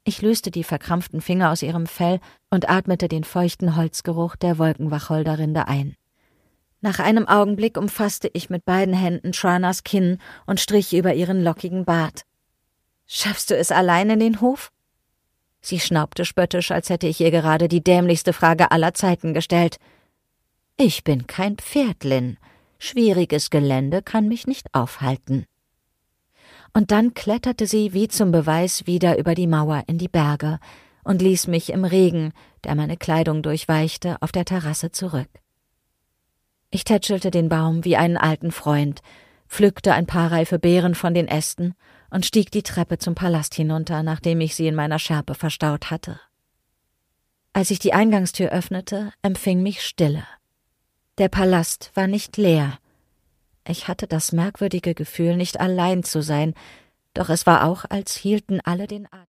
Ich löste die verkrampften Finger aus ihrem Fell und atmete den feuchten Holzgeruch der Wolkenwacholderrinde ein. Nach einem Augenblick umfasste ich mit beiden Händen Tranas Kinn und strich über ihren lockigen Bart. »Schaffst du es allein in den Hof?« Sie schnaubte spöttisch, als hätte ich ihr gerade die dämlichste Frage aller Zeiten gestellt. »Ich bin kein Pferd, Lynn. Schwieriges Gelände kann mich nicht aufhalten.« Und dann kletterte sie wie zum Beweis wieder über die Mauer in die Berge und ließ mich im Regen, der meine Kleidung durchweichte, auf der Terrasse zurück. Ich tätschelte den Baum wie einen alten Freund, pflückte ein paar reife Beeren von den Ästen und stieg die Treppe zum Palast hinunter, nachdem ich sie in meiner Schärpe verstaut hatte. Als ich die Eingangstür öffnete, empfing mich Stille. Der Palast war nicht leer. Ich hatte das merkwürdige Gefühl, nicht allein zu sein, doch es war auch, als hielten alle den Atem.